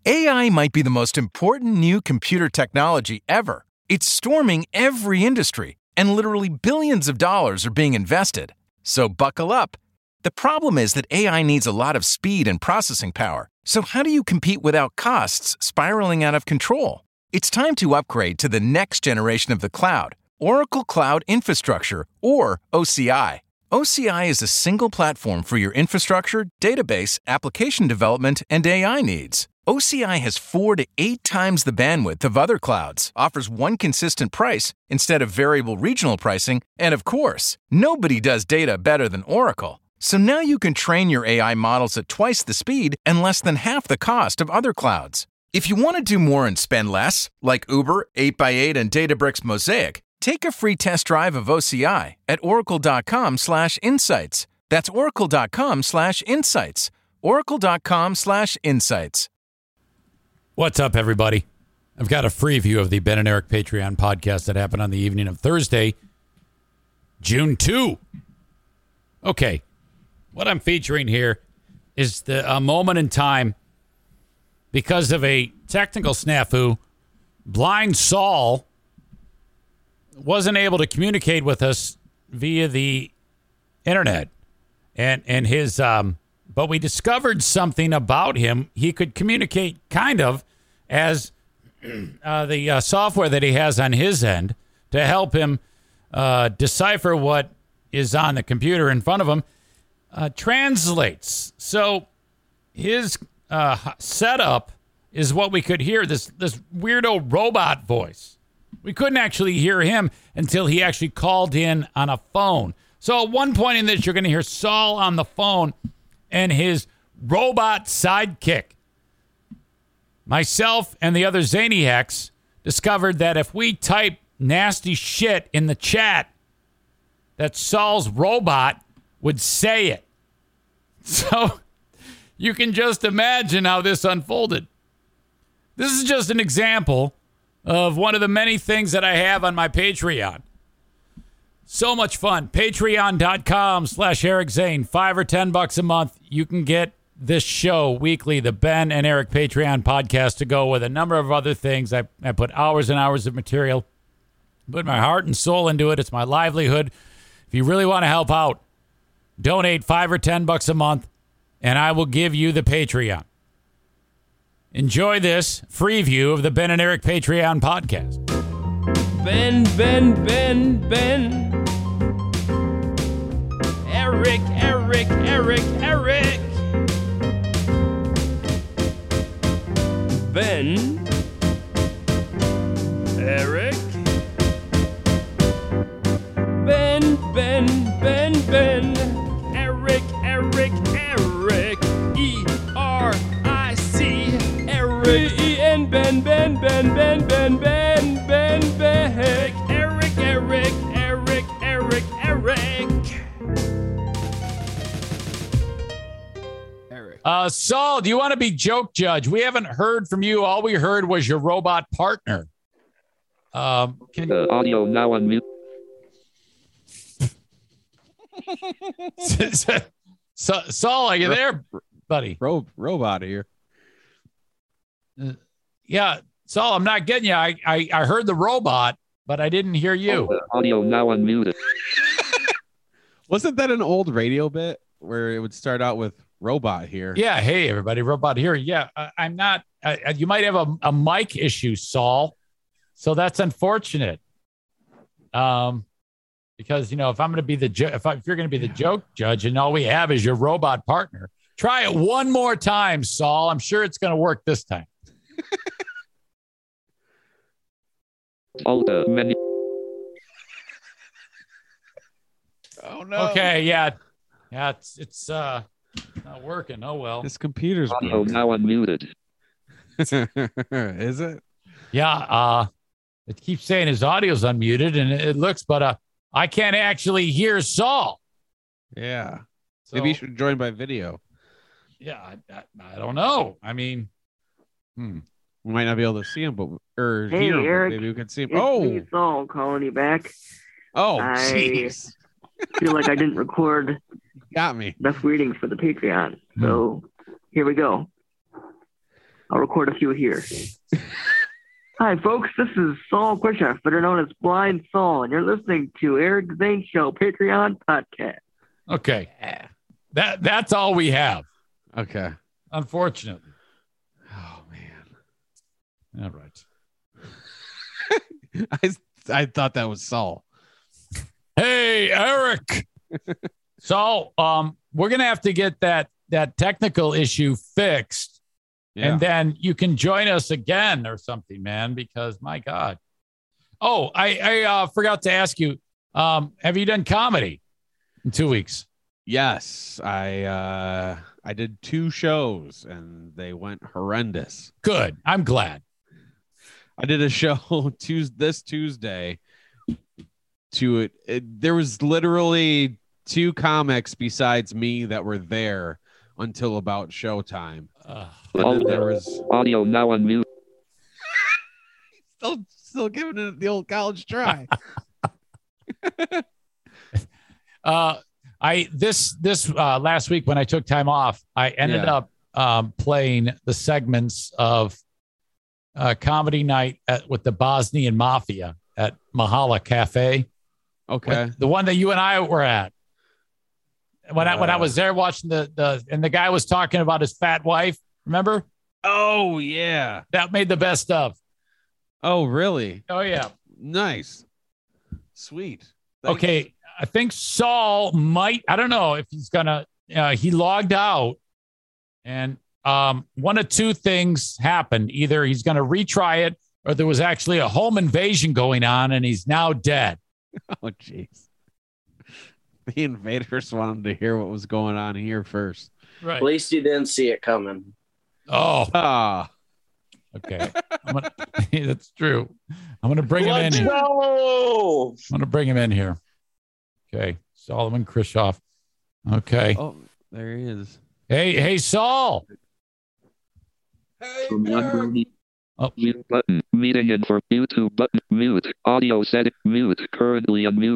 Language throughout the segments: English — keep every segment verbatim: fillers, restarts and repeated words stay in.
A I might be the most important new computer technology ever. It's storming every industry, and literally billions of dollars are being invested. So buckle up. The problem is that A I needs a lot of speed and processing power. So how do you compete without costs spiraling out of control? It's time to upgrade to the next generation of the cloud, Oracle Cloud Infrastructure, or O C I. O C I is a single platform for your infrastructure, database, application development, and A I needs. O C I has four to eight times the bandwidth of other clouds, offers one consistent price instead of variable regional pricing, and of course, nobody does data better than Oracle. So now you can train your A I models at twice the speed and less than half the cost of other clouds. If you want to do more and spend less, like Uber, eight by eight, and Databricks Mosaic, take a free test drive of O C I at oracle.com slash insights. That's oracle.com slash insights. oracle.com slash insights. What's up, everybody? I've got a free view of the Ben and Eric Patreon podcast that happened on the evening of Thursday, June second. Okay, what I'm featuring here is the a moment in time because of a technical snafu. Blind Saul wasn't able to communicate with us via the internet, and and his um but we discovered something about him. He could communicate kind of as uh, the uh, software that he has on his end to help him uh, decipher what is on the computer in front of him uh, translates. So his uh, setup is what we could hear, this this weirdo robot voice. We couldn't actually hear him until he actually called in on a phone. So at one point in this, you're going to hear Saul on the phone and his robot sidekick. Myself and the other Zaniacs discovered that if we type nasty shit in the chat, that Saul's robot would say it. So you can just imagine how this unfolded. This is just an example of one of the many things that I have on my Patreon. So much fun. Patreon.com slash Eric Zane. Five or ten bucks a month. You can get this show weekly, the Ben and Eric Patreon podcast, to go with a number of other things. I, I put hours and hours of material, put my heart and soul into it. It's my livelihood. If you really want to help out, donate five or ten bucks a month, and I will give you the Patreon. Enjoy this free view of the Ben and Eric Patreon podcast. Ben, Ben, Ben, Ben. Eric, Eric, Eric, Eric. Ben. Eric. Ben, Ben, Ben, Ben. Eric, Eric, Eric. E R I C. Eric. E N Ben, Ben, Ben, Ben, Ben, Ben, Ben, Ben. Eric, Eric, Eric, Eric, Eric. Eric. Uh, Saul, do you want to be joke judge? We haven't heard from you. All we heard was your robot partner. Um, can uh, audio now on mute. so, Saul, are you there, buddy? Ro- robot here. Uh, yeah, Saul, I'm not getting you. I, I, I heard the robot, but I didn't hear you. Uh, audio now unmuted. Wasn't that an old radio bit where it would start out with robot here? Yeah. Hey, everybody, robot here. Yeah, I, I'm not. I, you might have a, a mic issue, Saul. So that's unfortunate. Um, because you know, if I'm going to be the jo- if, I, if you're going to be the joke judge, and all we have is your robot partner, try it one more time, Saul. I'm sure it's going to work this time. All the many. Oh no. Okay. Yeah. Yeah. It's it's uh not working. Oh well. This computer's audio now unmuted. Is it? Yeah. Uh, it keeps saying his audio's unmuted, and it looks, but uh, I can't actually hear Saul. Yeah. So, maybe you should join by video. Yeah. I, I, I don't know. I mean, hmm. We might not be able to see him, but or hey, hear him. Eric, Maybe we can see him. It's Oh, me, Saul, calling you back. Oh, I jeez. feel like I didn't record Got me. enough readings for the Patreon. So here we go. I'll record a few here. Hi, folks. This is Saul Quisha, better known as Blind Saul, and you're listening to Eric Zane Show Patreon podcast. Okay. That That's all we have, Okay. unfortunately. Oh man. All right. I I thought that was Saul. Hey, Eric. So um, we're going to have to get that, that technical issue fixed. Yeah. And then you can join us again or something, man, because my God. Oh, I, I uh, forgot to ask you, um, have you done comedy in two weeks? Yes, I uh I did two shows and they went horrendous. Good. I'm glad. I did a show Tuesday, this Tuesday. To it, it, there was literally two comics besides me that were there until about showtime. Uh, And then there was Audio now on mute. still still giving it the old college try. uh, I this this uh, last week when I took time off, I ended Yeah. up um, playing the segments of uh, comedy night at, with the Bosnian Mafia at Mahala Cafe. Okay. With the one that you and I were at. When I when I was there watching the the and the guy was talking about his fat wife, remember? Oh yeah. That made the best of. Oh really? Oh yeah. Nice. Sweet. Thanks. Okay, I think Saul might. I don't know if he's gonna. Uh, he logged out, and um, one of two things happened: either he's gonna retry it, or there was actually a home invasion going on, and he's now dead. Oh jeez. The invaders wanted to hear what was going on here first. Right. At least you didn't see it coming. Oh, Ah. okay. I'm gonna, that's true. I'm gonna bring him in. Let's Here. go! I'm gonna bring him in here. Okay, Solomon Krishoff. Okay. Oh, there he is. Hey, hey, Saul. Oh. Mute button. Meeting in for YouTube button. Mute. Audio setting. Mute. Currently unmute.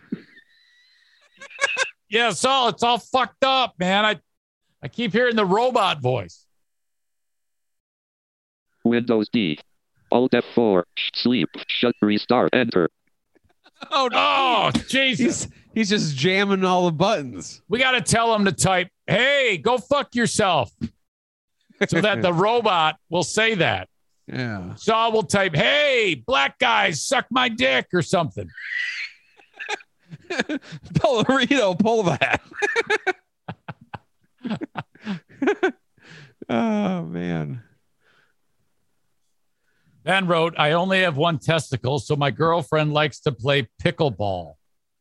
Yeah, Saul, it's all fucked up, man. I, I keep hearing the robot voice. Windows D. Alt F four. Sleep. Shut. Restart. Enter. Oh Oh, Jesus. He's he's just jamming all the buttons. We got to tell him to type, hey, go fuck yourself. So that the robot will say that. Yeah. Saul will type, hey, black guys, suck my dick or something. Pellerito, pull that. Oh, man. Ben wrote, I only have one testicle, so my girlfriend likes to play pickleball.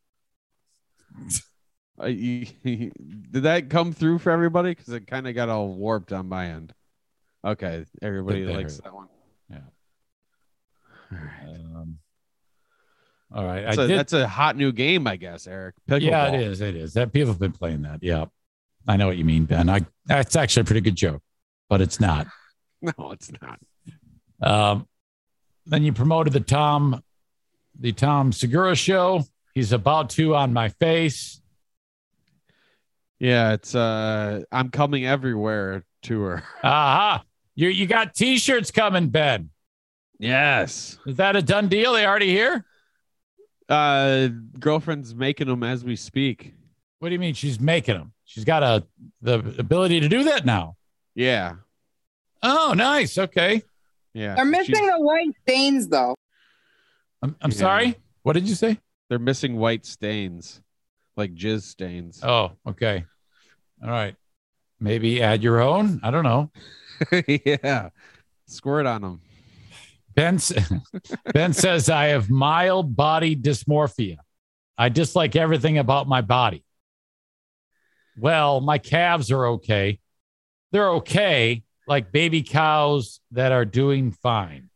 Uh, you, did that come through for everybody? Because it kind of got all warped on my end. Okay. Everybody Good, they likes heard. that one. Yeah. All right. Um, all right. That's, I a, did, that's a hot new game, I guess, Eric. Pickleball. yeah, it is. It is. That people have been playing that. Yeah. I know what you mean, Ben. I that's actually a pretty good joke, but it's not. No, it's not. Um, then you promoted the Tom, the Tom Segura show. He's about to on my face. Yeah, it's uh I'm coming everywhere tour. Aha. You you got t-shirts coming, Ben. Yes. Is that a done deal? They already here? Uh girlfriend's making them as we speak. What do you mean she's making them? She's got a the ability to do that now. Yeah. Oh, nice. Okay. Yeah. They're missing She's- the white stains, though. I'm I'm Yeah. sorry. What did you say? They're missing white stains. Like jizz stains. Oh, okay. All right. Maybe add your own. I don't know. Yeah. Squirt on them. Ben, s- ben says, I have mild body dysmorphia. I dislike everything about my body. Well, my calves are okay. They're okay, like baby cows that are doing fine.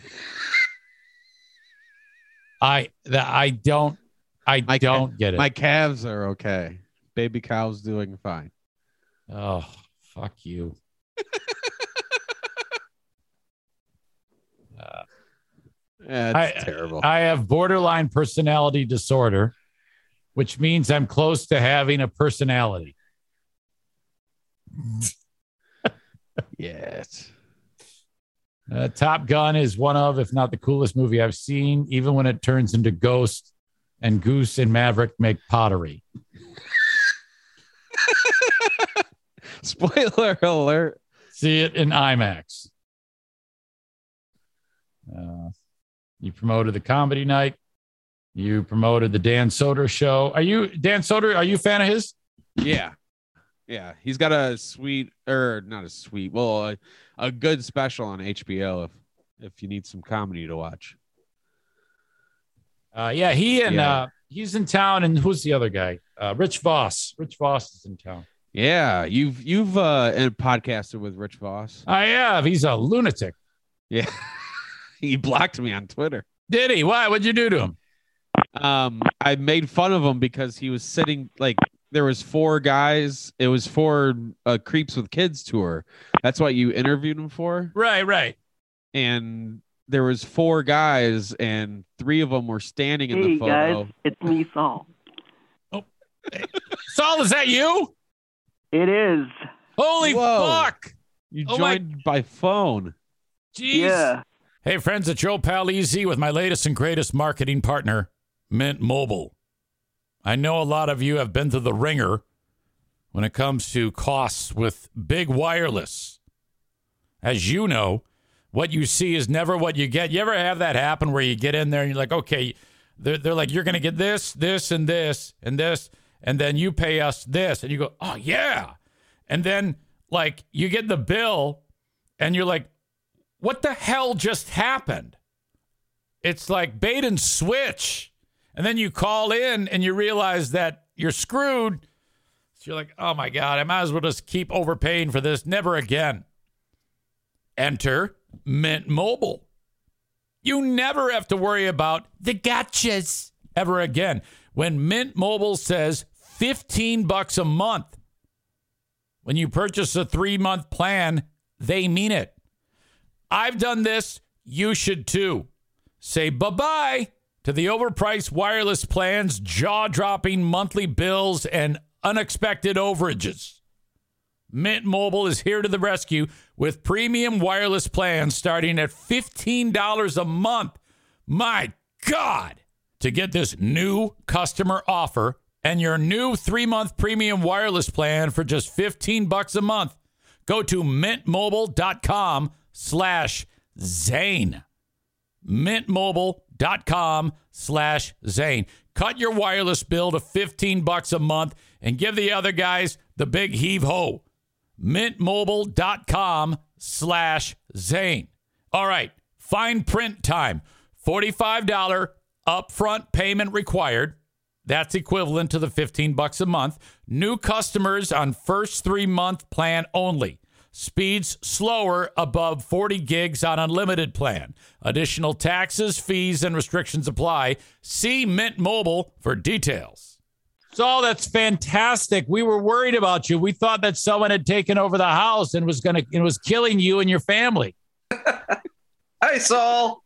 I the, I don't I My ca- don't get it. My calves are okay. Baby cow's doing fine. Oh, fuck you. Uh, Yeah, I- it's terrible. I have borderline personality disorder, which means I'm close to having a personality. Yes. Uh, Top Gun is one of, if not the coolest movie I've seen, even when it turns into Ghost and Goose and Maverick make pottery. Spoiler alert. See it in IMAX. Uh, you promoted the comedy night. You promoted the Dan Soder show. Are you, Dan Soder, are you a fan of his? Yeah. Yeah. He's got a sweet, or not a sweet, well, a, a good special on H B O if, if you need some comedy to watch. Uh, yeah, he and Yeah. uh, he's in town. And who's the other guy? Uh, Rich Voss. Rich Voss is in town. Yeah. You've, you've, uh, podcasted with Rich Voss. I have. He's a lunatic. Yeah. He blocked me on Twitter. Did he? Why? What'd you do to him? Um, I made fun of him because he was sitting like there was four guys. It was for a Creeps with Kids tour. That's what you interviewed him for. Right, right. And there was four guys, and three of them were standing in Hey the photo. guys, it's me, Saul. Saul, is that you? It is. Holy Whoa. fuck. You Oh my- joined by phone. Jeez. Yeah. Hey, friends, it's Joe Palizzi with my latest and greatest marketing partner, Mint Mobile. I know a lot of you have been through the ringer when it comes to costs with big wireless. As you know, what you see is never what you get. You ever have that happen where you get in there and you're like, okay, they're, they're like, you're going to get this, this, and this, and this, and then you pay us this. And you go, oh, yeah. And then, like, you get the bill and you're like, what the hell just happened? It's like bait and switch. And then you call in and you realize that you're screwed. So you're like, oh my God, I might as well just keep overpaying for this. Never again. Enter Mint Mobile. You never have to worry about the gotchas ever again. When Mint Mobile says fifteen bucks a month, when you purchase a three-month plan, they mean it. I've done this. You should too. Say bye-bye to the overpriced wireless plans, jaw-dropping monthly bills, and unexpected overages. Mint Mobile is here to the rescue with premium wireless plans starting at fifteen dollars a month. My God! To get this new customer offer and your new three-month premium wireless plan for just fifteen bucks a month, go to mintmobile.com slash Zane. Mintmobile.com slash Zane. Cut your wireless bill to fifteen bucks a month and give the other guys the big heave-ho. Mintmobile.com slash Zane. All right, fine print time. forty-five dollars upfront payment required. That's equivalent to the fifteen bucks a month. New customers on first three-month plan only. Speeds slower above forty gigs on unlimited plan. Additional taxes, fees, and restrictions apply. See Mint Mobile for details. So that's fantastic. We were worried about you. We thought that someone had taken over the house and was gonna and was killing you and your family. Hi, Saul.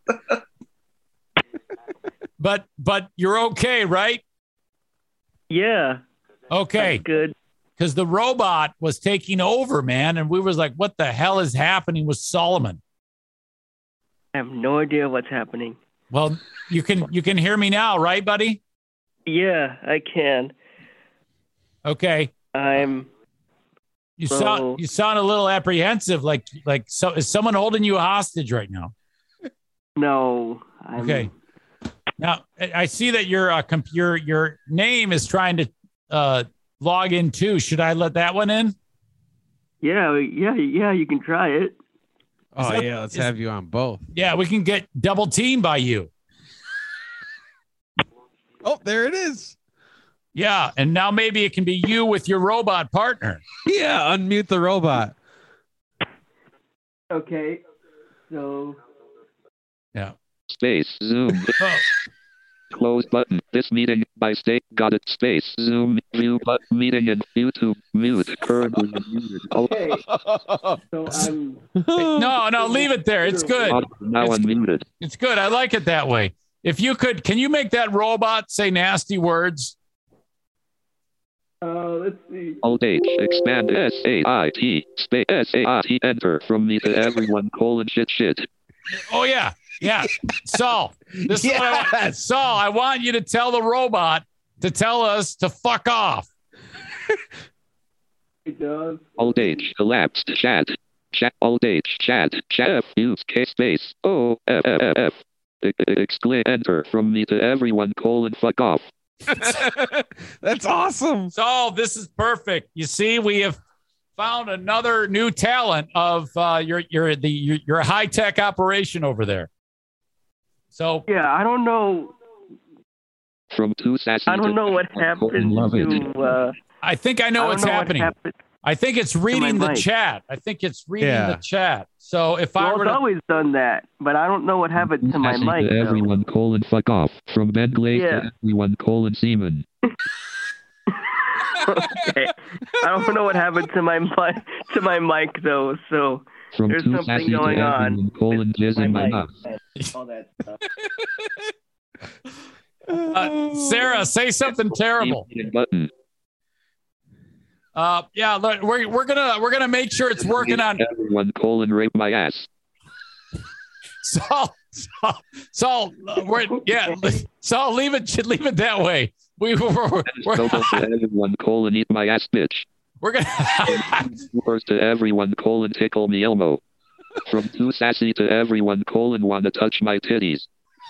But but you're okay, right? Yeah. Okay. That's good. Because the robot was taking over, man, and we was like, what the hell is happening with Solomon? I have no idea what's happening. Well, you can you can hear me now, right, buddy? Yeah, I can. Okay. I'm. You So- sound you sound a little apprehensive, like like so is someone holding you hostage right now? No. I'm, Okay. Now I I see that your uh, comp- your your name is trying to uh, log in too. Should I let that one in? Yeah, yeah, yeah. You can try it. Oh, that- yeah. Let's is- have you on both. Yeah, we can get double teamed by you. Oh, there it is. Yeah, and now maybe it can be you with your robot partner. Yeah. Unmute the robot. Okay. So. Yeah. Space. Zoom. Oh, Close button. This meeting by state. Got it. Space. Zoom. View button. Meeting in YouTube. Mute. Currently muted. Oh, Okay. So I'm. no, no, leave it there. It's good. now It's- unmuted. It's good. I like it that way. If you could, can you make that robot say nasty words? Uh, let's see. Alt H, expand S A I T, space S A I T, enter from me to everyone, colon, shit, shit. Oh, yeah. Yeah. Saul, this is what I want. Saul, I want you to tell the robot to tell us to fuck off. It does. Alt H, elapsed, chat. Chat, Alt H, chat, chat, F, use, K, space, O, F, F, F, F. E- e- Exclaim, enter from me to everyone, colon, fuck off. That's awesome. Saul, this is perfect. You see, we have found another new talent of uh, your your the your, your high tech operation over there. So Yeah, I don't know. From two sassy I don't to know what colon, happened love it. to. Uh, I think I know I don't what's know happening. What happened. I think it's reading the mic. chat. I think it's reading Yeah. the chat. So if I Well, were it's to, always done that, but I don't know what happened to my Sassy mic. to though. everyone, colon, fuck off. From Ben Glaze Yeah. to everyone, colon, semen. Okay. I don't know what happened to my mic to my mic though. So From there's two something sassy to going on. everyone, colon, jizz in my mic mouth. and all that stuff. uh, Sarah, say something terrible. Button. Uh, yeah, look, we're we're gonna we're gonna make sure it's working on. Everyone, colon, rape my ass. Saul, Saul, Saul uh, we're, yeah, Saul, leave it leave it that way. We we're, we're, we're, Total to everyone, colon, eat my ass, bitch. we're gonna. First to everyone, colon, tickle me Elmo. From too sassy to everyone, colon, wanna touch my titties.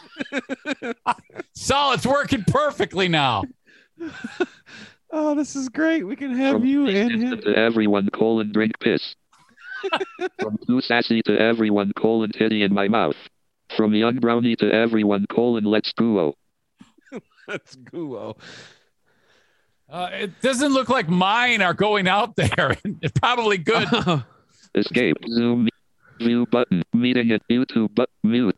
Saul, it's working perfectly now. Oh, this is great. We can have From you and instant him. to everyone, colon, drink piss. From too sassy to everyone, colon, titty in my mouth. From young brownie to everyone, colon, let's go. That's Guo. Uh, it doesn't look like mine are going out there. It's probably good. Escape, zoom, view button, meeting at YouTube, but mute.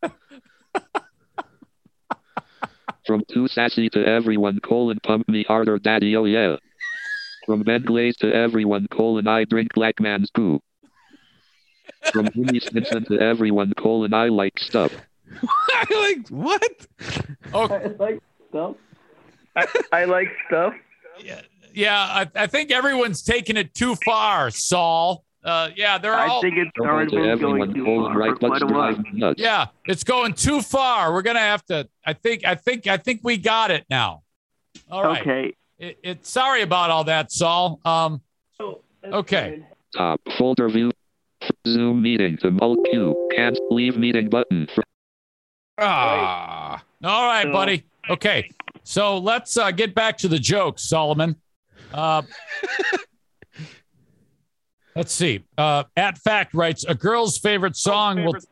From too sassy to everyone, colon, pump me harder, daddy, oh yeah. From Ben Glaze to everyone, colon, I drink black man's poo. From Jimmy Stinson to everyone, colon, I like stuff. I like what? Okay. I like stuff. I, I like stuff. Yeah, yeah I, I think everyone's taking it too far, Saul. Uh, yeah, they're I all. think it's From already to been everyone, going too colon, far right for quite butts a while. drive me nuts. Yeah, it's going too far. We're gonna have to. I think. I think. I think we got it now. All right. Okay. It, it. Sorry about all that, Saul. Um. Oh, that's Okay. Top folder view. Zoom meeting to mult Q. Can't leave meeting button. Ah. All right, So- buddy. Okay. So let's uh, get back to the jokes, Solomon. Uh, let's see. Uh, At Fact writes, a girl's favorite song will.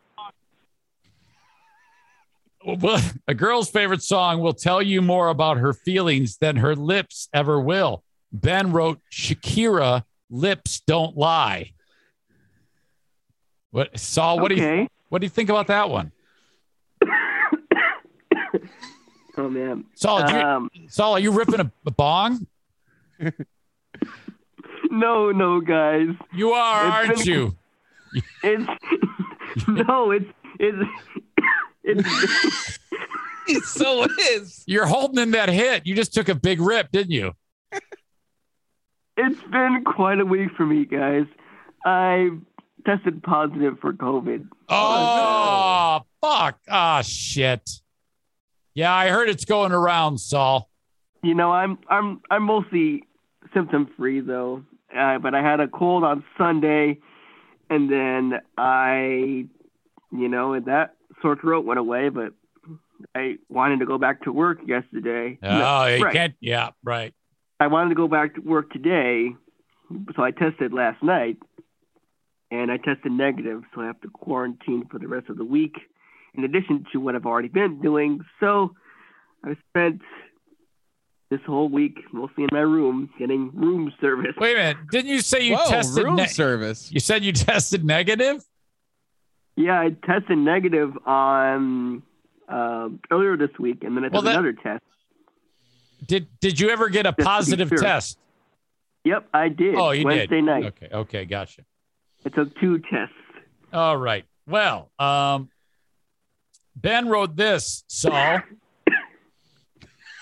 Well, a girl's favorite song will tell you more about her feelings than her lips ever will. Ben wrote, Shakira, lips don't lie. What, Saul? What do you Okay. what do you think about that one, Oh man. Saul? do you- Um, Saul, are you ripping a, a bong? no, no, guys. You are, It's aren't been- you? It's no, it's it's it's. It so is. You're holding in that hit. You just took a big rip, didn't you? It's been quite a week for me, guys. I tested positive for COVID. Oh, fuck. Ah, shit. Yeah, I heard it's going around, Saul. You know, I'm I'm I'm mostly symptom free though. Uh, but I had a cold on Sunday, and then I, you know, and that sore throat went away. But I wanted to go back to work yesterday. Oh, No, you right. can't. Yeah, right. I wanted to go back to work today, so I tested last night, and I tested negative, so I have to quarantine for the rest of the week, in addition to what I've already been doing. So I spent this whole week mostly in my room getting room service. Wait a minute. Didn't you say you Whoa, tested? room ne- service. you said you tested negative. Yeah, I tested negative on uh, earlier this week, and then I took Well, that- another test. Did Did you ever get a be positive sure. test? Yep, I did. Oh, you Wednesday did. night. Okay. Okay. Gotcha. I took two tests. All right. Well, um, Ben wrote this, Saul.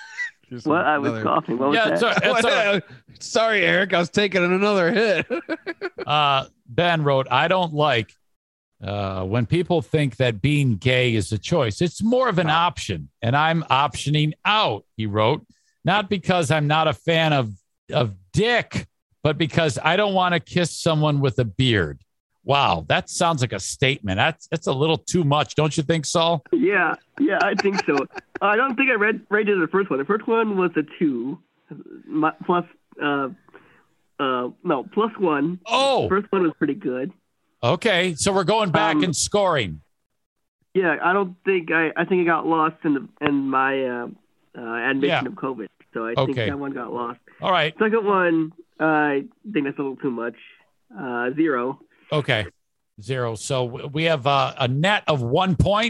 Here's What? I was another- coughing. What was Yeah, that? it's all- it's all right. Sorry, Eric. I was taking another hit. Uh, Ben wrote, I don't like uh, when people think that being gay is a choice. It's more of an option, and I'm optioning out, he wrote, not because I'm not a fan of, of dick, but because I don't want to kiss someone with a beard. Wow, that sounds like a statement. That's that's a little too much, don't you think, Saul? Yeah, yeah, I think so. I don't think I read rated the first one. The first one was a two, my, plus uh, uh, no, plus one. Oh. The first one was pretty good. Okay, so we're going back Um, and scoring. Yeah, I don't think I. I think I got lost in the in my uh, uh, admission Yeah. of COVID. So I Okay. think that one got lost. All right, Second one, I think that's a little too much. Uh, zero. okay, zero. So we have uh, a net of one point.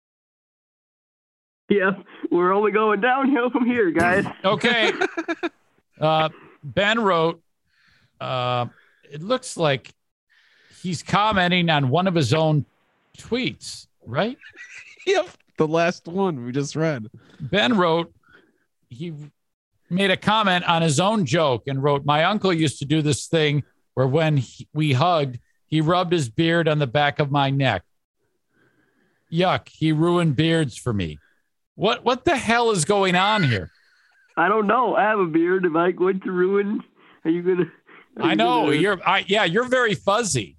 Yeah, we're only going downhill from here, guys. Okay. uh, Ben wrote, uh, it looks like he's commenting on one of his own tweets, right? Yep. The last one we just read. Ben wrote, he made a comment on his own joke and wrote, my uncle used to do this thing where when he, we hugged, he rubbed his beard on the back of my neck. Yuck, he ruined beards for me. What what the hell is going on here? I don't know. I have a beard. Am I going to ruin? Are you gonna? are I you know gonna- you're I yeah, you're very fuzzy.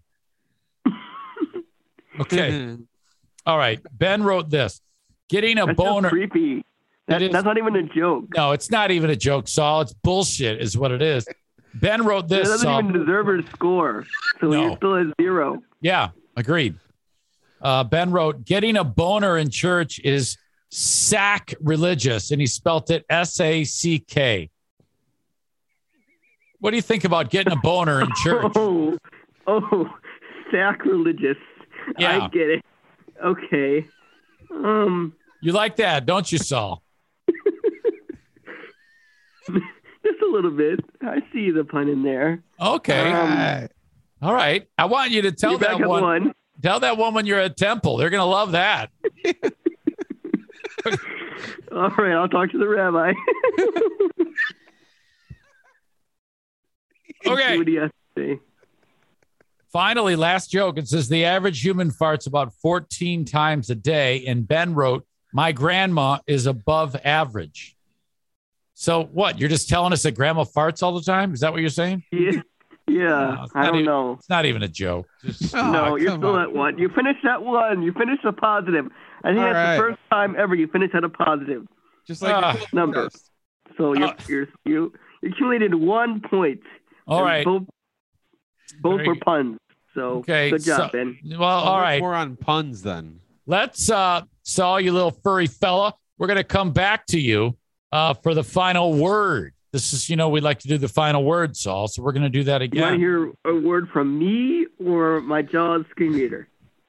Okay. All right. Ben wrote this. Getting a That's so boner. creepy. That, It is- that's not even a joke. No, it's not even a joke, Saul. It's bullshit, is what it is. Ben wrote It this. doesn't Saul. even deserve a score. So No. you're still at zero. Yeah, agreed. Uh, Ben wrote, getting a boner in church is sacrilegious, and he spelt it S A C K. What do you think about getting a boner in church? Oh, oh, sacrilegious. Yeah. I get it. Okay. Um, You like that, don't you, Saul? just a little bit. I see the pun in there. Okay. Um, All right. I want you to tell You're back that at one. one. Tell that one when you're at Temple. They're going to love that. All right, I'll talk to the rabbi. Okay. See what he has to say. Finally, last joke. It says the average human farts about fourteen times a day. And Ben wrote, my grandma is above average. So what? You're just telling us that grandma farts all the time? Is that what you're saying? Yeah, yeah. No, it's I not don't even- know. It's not even a joke. Just- Oh, no, you're come still on. at one. You finished at one. You finished a positive. I think All that's right. the first time ever you finished at a positive Just like Ah. your number. test. So you're, Uh. you're, you you accumulated one point. all And right. Both, both Very were good. puns. So Okay. good job, so- Ben. Well, all right. More on puns then. Let's, uh, Saul, you little furry fella, we're going to come back to you uh, for the final word. This is, you know, we like to do the final word, Saul. So we're going to do that You want to again. hear a word from me or my Jaws screen reader?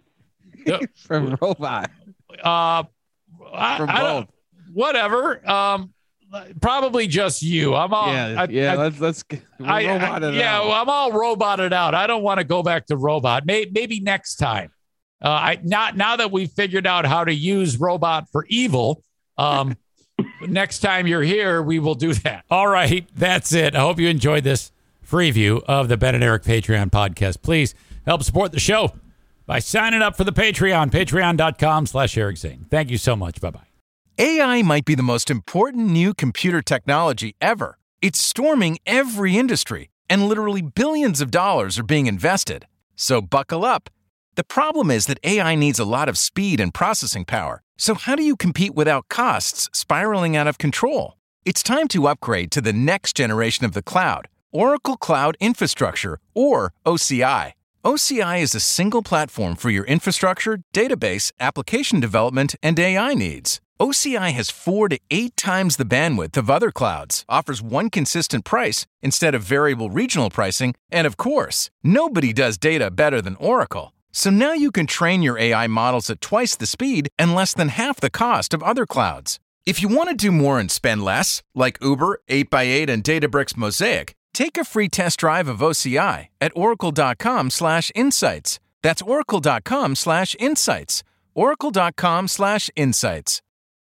From Robot. Uh, I, From I don't, both. whatever. Um, probably just you. I'm all, yeah, I, yeah. I, let's let's get we'll I, robot I- it yeah, out. well, I'm all roboted out. I don't want to go back to robot. May, maybe next time. Uh, I not now that we've figured out how to use robot for evil. Um, next time you're here, we will do that. All right, that's it. I hope you enjoyed this free view of the Ben and Eric Patreon podcast. Please help support the show by signing up for the Patreon, patreon.com slash Eric Zane. Thank you so much. Bye-bye. A I might be the most important new computer technology ever. It's storming every industry, and literally billions of dollars are being invested. So buckle up. The problem is that A I needs a lot of speed and processing power. So how do you compete without costs spiraling out of control? It's time to upgrade to the next generation of the cloud, Oracle Cloud Infrastructure, or O C I. O C I is a single platform for your infrastructure, database, application development, and A I needs. O C I has four to eight times the bandwidth of other clouds, offers one consistent price instead of variable regional pricing, and of course, nobody does data better than Oracle. So now you can train your A I models at twice the speed and less than half the cost of other clouds. If you want to do more and spend less, like Uber, eight by eight, and Databricks Mosaic, take a free test drive of O C I at oracle.com slash insights. That's oracle.com slash insights. oracle.com slash insights.